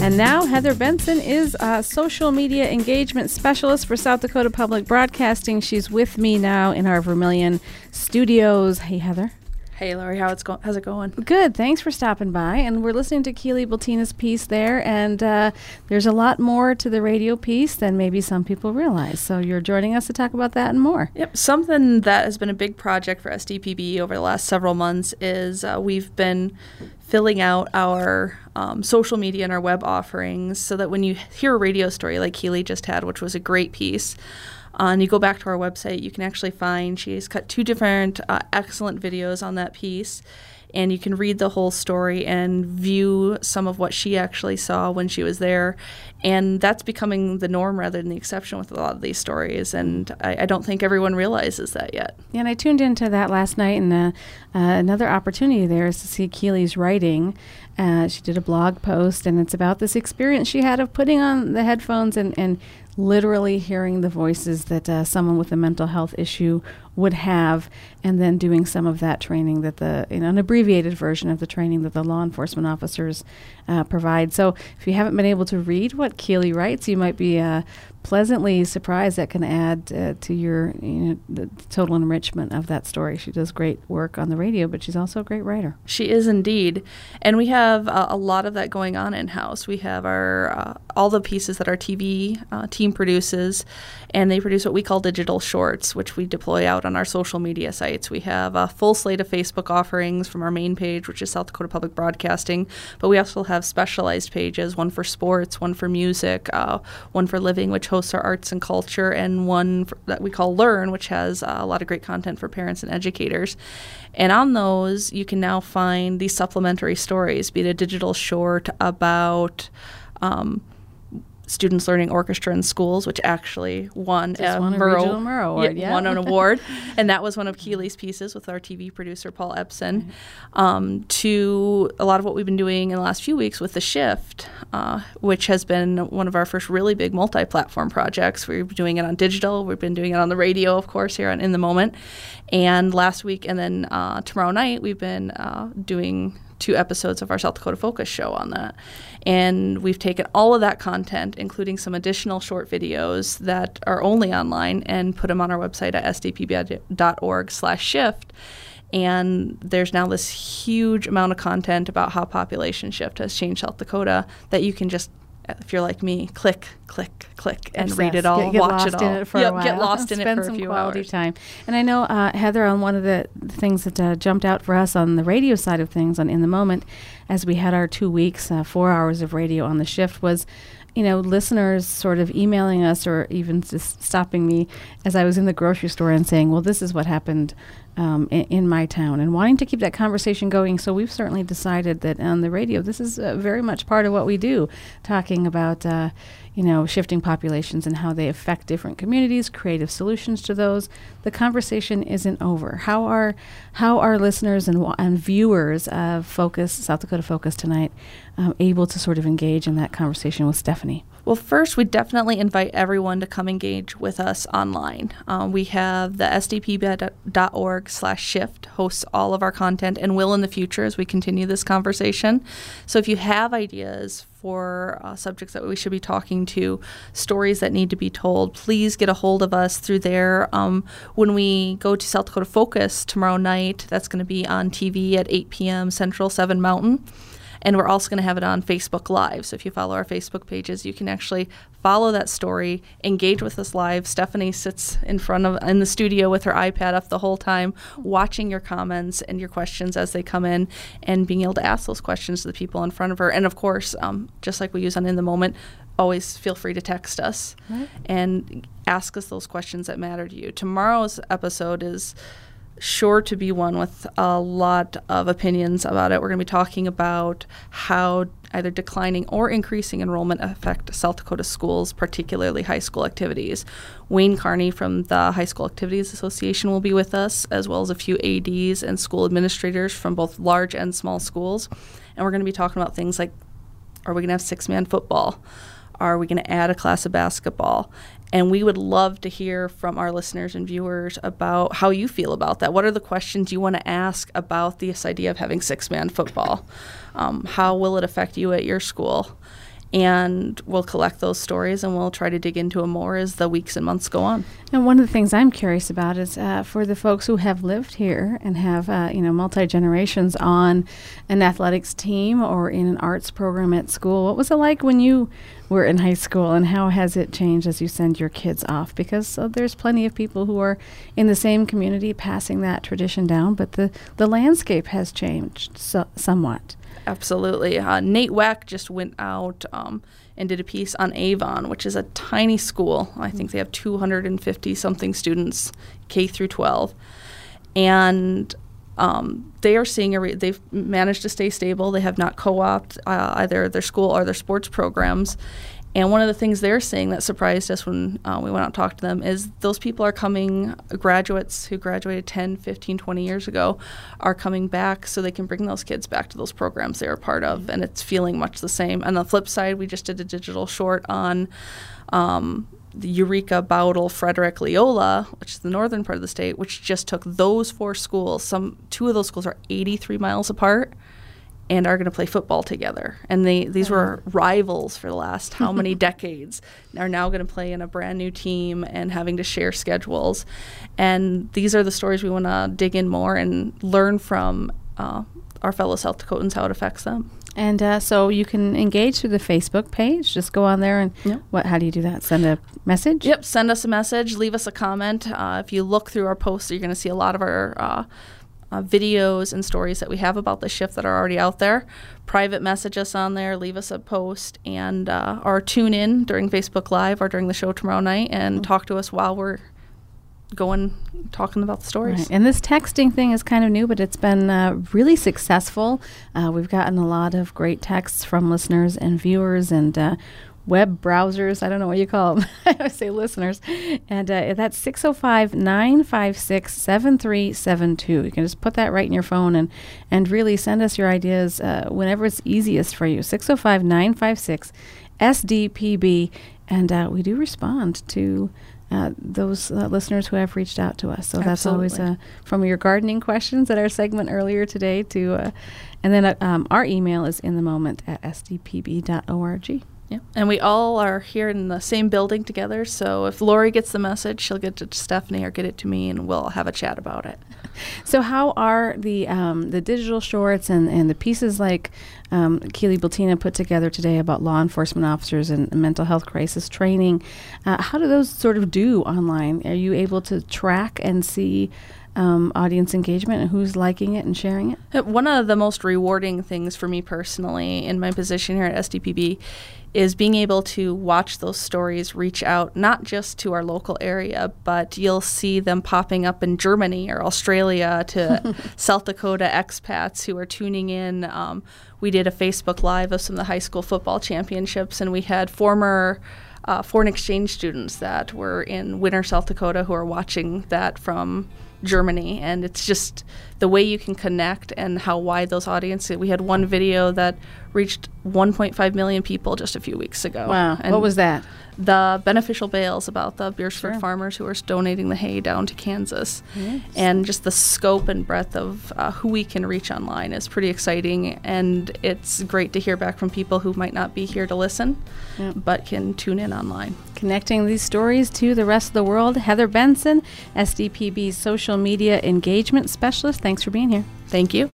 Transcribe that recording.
And now Heather Benson is a social media engagement specialist for South Dakota Public Broadcasting. She's with me now in our Vermilion studios. Hey, Heather. Hey, Lori, how's it going? Good. Thanks for stopping by. And we're listening to Keely Bultina's piece there, and there's a lot more to the radio piece than maybe some people realize. So you're joining us to talk about that and more. Yep. Something that has been a big project for SDPB over the last several months is we've been filling out our social media and our web offerings so that when you hear a radio story like Keely just had, which was a great piece, and you go back to our website, you can actually find she has cut two different excellent videos on that piece, and you can read the whole story and view some of what she actually saw when she was there. And that's becoming the norm rather than the exception with a lot of these stories, and I don't think everyone realizes that yet. Yeah, and I tuned into that last night, and another opportunity there is to see Keely's writing. She did a blog post, and it's about this experience she had of putting on the headphones and literally hearing the voices that someone with a mental health issue would have, and then doing some of that training that an abbreviated version of the training that the law enforcement officers provide. So if you haven't been able to read what Keely writes, you might be pleasantly surprised. That can add to your the total enrichment of that story. She does great work on the radio, but she's also a great writer. She is indeed, and we have a lot of that going on in-house. We have our all the pieces that our TV team produces, and they produce what we call digital shorts, which we deploy out on our social media sites. We have a full slate of Facebook offerings from our main page, which is South Dakota Public Broadcasting, but we also have specialized pages, one for sports, one for music, one for living, which hosts our arts and culture, and one that we call Learn, which has a lot of great content for parents and educators. And on those, you can now find these supplementary stories, be it a digital short about students learning orchestra in schools, which actually won a Regional Murrow Award, won an award, and that was one of Keely's pieces with our TV producer Paul Epson. To a lot of what we've been doing in the last few weeks with The Shift, which has been one of our first really big multi-platform projects. We've been doing it on digital, we've been doing it on the radio, of course, here on In the Moment, and last week and then tomorrow night we've been doing 2 episodes of our South Dakota Focus show on that. And we've taken all of that content, including some additional short videos that are only online, and put them on our website at sdpb.org/shift. And there's now this huge amount of content about how population shift has changed South Dakota that you can just, if you're like me, click, and read it all, watch it all. Get lost in it for a few hours. Spend some quality time. And I know, Heather, on one of the things that jumped out for us on the radio side of things on In the Moment, as we had our 2 weeks, 4 hours of radio on The Shift, was listeners sort of emailing us or even just stopping me as I was in the grocery store and saying, well, this is what happened in my town, and wanting to keep that conversation going. So we've certainly decided that on the radio, this is very much part of what we do, talking about shifting populations and how they affect different communities, creative solutions to those. The conversation isn't over. How are listeners and viewers of South Dakota Focus tonight able to sort of engage in that conversation with Stephanie? Well, first, we definitely invite everyone to come engage with us online. We have the sdpb.org/shift hosts all of our content and will in the future as we continue this conversation. So if you have ideas for subjects that we should be talking to, stories that need to be told, please get a hold of us through there. When we go to South Dakota Focus tomorrow night, that's going to be on TV at 8 p.m. Central, 7 Mountain. And we're also going to have it on Facebook Live. So if you follow our Facebook pages, you can actually follow that story, engage with us live. Stephanie sits in the studio with her iPad up the whole time, watching your comments and your questions as they come in, and being able to ask those questions to the people in front of her. And of course, just like we use on In the Moment, always feel free to text us and ask us those questions that matter to you. Tomorrow's episode is sure to be one with a lot of opinions about it. We're going to be talking about how either declining or increasing enrollment affect South Dakota schools, particularly high school activities. Wayne Carney from the High School Activities Association will be with us, as well as a few ADs and school administrators from both large and small schools. And we're going to be talking about things like, are we going to have 6-man football? Are we going to add a class of basketball? And we would love to hear from our listeners and viewers about how you feel about that. What are the questions you want to ask about this idea of having 6-man football? How will it affect you at your school? And we'll collect those stories and we'll try to dig into them more as the weeks and months go on. And one of the things I'm curious about is for the folks who have lived here and have, multi-generations on an athletics team or in an arts program at school, what was it like when you were in high school, and how has it changed as you send your kids off? Because there's plenty of people who are in the same community passing that tradition down, but the landscape has changed somewhat. Absolutely. Nate Weck just went out and did a piece on Avon, which is a tiny school. I think they have 250-something students, K through 12. And they are seeing they've managed to stay stable. They have not co-opted either their school or their sports programs. And one of the things they're seeing that surprised us when we went out and talked to them is those people are coming, graduates who graduated 10, 15, 20 years ago are coming back so they can bring those kids back to those programs they were part of, and it's feeling much the same. On the flip side, we just did a digital short on the Eureka, Bowdle, Frederick, Leola, which is the northern part of the state, which just took those 4 schools. Two of those schools are 83 miles apart and are going to play football together. And these were rivals for the last how many decades, are now going to play in a brand new team and having to share schedules. And these are the stories we want to dig in more and learn from our fellow South Dakotans, how it affects them. And so you can engage through the Facebook page. Just go on there and how do you do that? Send a message? Yep, send us a message, leave us a comment. If you look through our posts, you're going to see a lot of our videos and stories that we have about the shift that are already out there. Private message us on there, leave us a post, and or tune in during Facebook Live or during the show tomorrow night and talk to us while we're talking about the stories. Right. And this texting thing is kind of new, but it's been really successful. We've gotten a lot of great texts from listeners and viewers and web browsers. I don't know what you call them. I say listeners. And that's 605-956-7372. You can just put that right in your phone and really send us your ideas whenever it's easiest for you. 605-956-SDPB. And we do respond to those listeners who have reached out to us. So that's always from your gardening questions at our segment earlier today to, and then our email is inthemoment@sdpb.org. Yeah, and we all are here in the same building together, so if Lori gets the message, she'll get it to Stephanie or get it to me, and we'll have a chat about it. So how are the digital shorts and the pieces like Keely Bultina put together today about law enforcement officers and mental health crisis training, how do those sort of do online? Are you able to track and see audience engagement and who's liking it and sharing it? One of the most rewarding things for me personally in my position here at SDPB is being able to watch those stories reach out not just to our local area, but you'll see them popping up in Germany or Australia to South Dakota expats who are tuning in. We did a Facebook Live of some of the high school football championships, and we had former foreign exchange students that were in Winter, South Dakota, who are watching that from Germany. And it's just the way you can connect and how wide those audiences. We had one video that reached 1.5 million people just a few weeks ago. Wow. And what was that? The beneficial bales about the Beersford farmers who are donating the hay down to Kansas. Yes. And just the scope and breadth of who we can reach online is pretty exciting. And it's great to hear back from people who might not be here to listen, but can tune in online. Connecting these stories to the rest of the world. Heather Benson, SDPB's social media engagement specialist. Thanks for being here. Thank you.